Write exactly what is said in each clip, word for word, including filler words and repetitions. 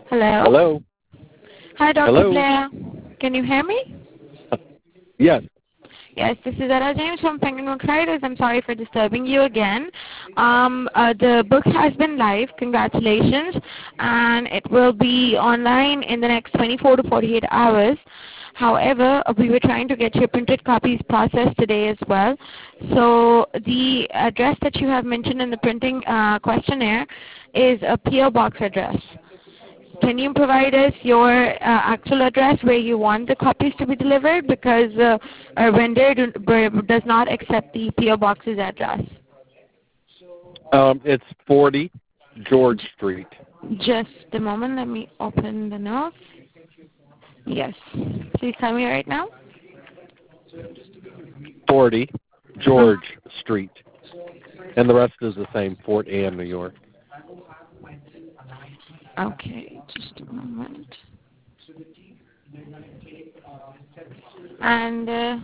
Hello. Hello? Hi, Doctor Hello? Blair. Can you hear me? Yes. Yes, this is Ella James from Penguin Book Writers. I'm sorry for disturbing you again. Um, uh, the book has been live. Congratulations. And it will be online in the next twenty-four to forty-eight hours. However, uh, we were trying to get your printed copies processed today as well. So the address that you have mentioned in the printing uh, questionnaire is a P O box address. Can you provide us your uh, actual address where you want the copies to be delivered? Because uh, our vendor do, does not accept the P O box's address. Um, it's forty George Street. Just a moment. Let me open the notes. Yes. Please tell me right now. forty George Street. And the rest is the same, Fort Anne, New York. Okay, just a moment. And uh,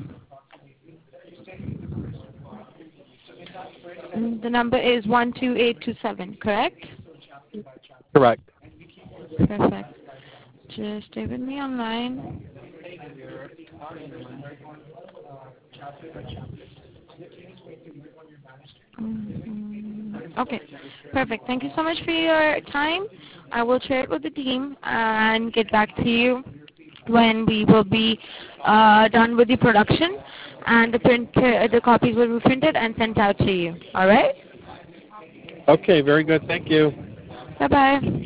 the number is one two eight two seven, correct? Correct. Perfect. Just stay with me online. Mm-hmm. Okay, perfect. Thank you so much for your time. I will share it with the team and get back to you when we will be uh, done with the production, and the print uh, the copies will be printed and sent out to you. All right? Okay, very good. Thank you. Bye bye.